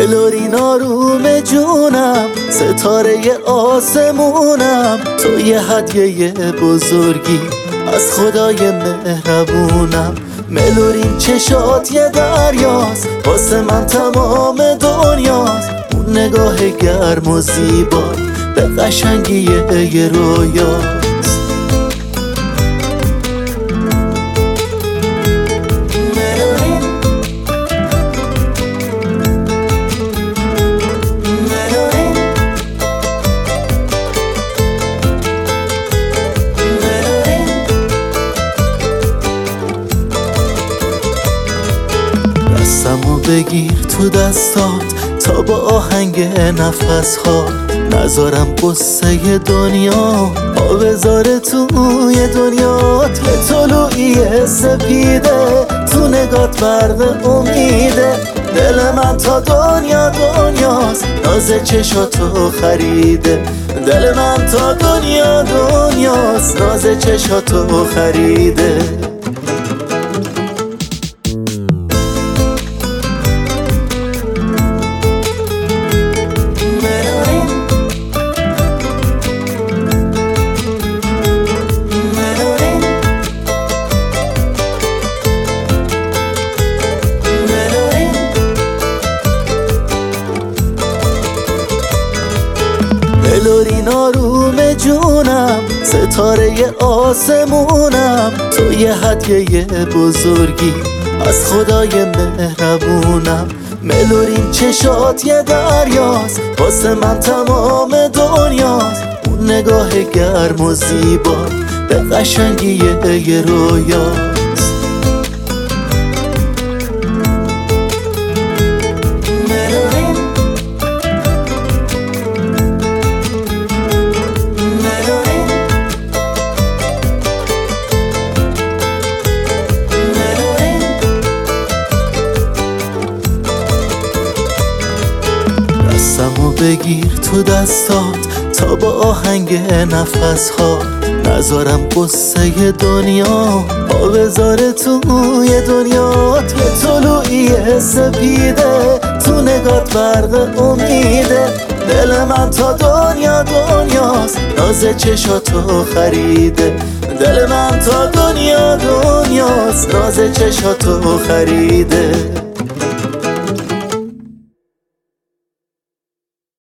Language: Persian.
بلورین آروم جونم، ستاره آسمونم، تو یه هدیه بزرگی از خدای مهربونم. ملورین چشات یه دریاست، واسه من تمام دنیاست. اون نگاه گرم و زیبا به قشنگی یه رویاست. دستمو بگیر تو دستات تا با آهنگ نفس ها نذارم قصه دنیا ها بذاره توی دنیات. یه طلوعی سپیده تو نگات برق امیده، دل من تا دنیا دنیاست، ناز چشاتو خریده. دل من تا دنیا دنیاست، ناز چشاتو خریده. بلورین آروم جونم، ستاره آسمونم، تو یه هدیه بزرگی از خدای مهربونم. ملورین چشات یه دریاست، واسه من تمام دنیاست. اون نگاه گرم و زیبا به قشنگی یه رویاست. دستمو بگیر تو دستات تا با آهنگ نفس ها نذارم قصه دنیا ها بذاره توی دنیات. یه طلوعی سپیده تو نگات برق امیده، دل من تا دنیا دنیاست، ناز چشاتو خریده. دل من تا دنیا دنیاست، ناز چشاتو خریده.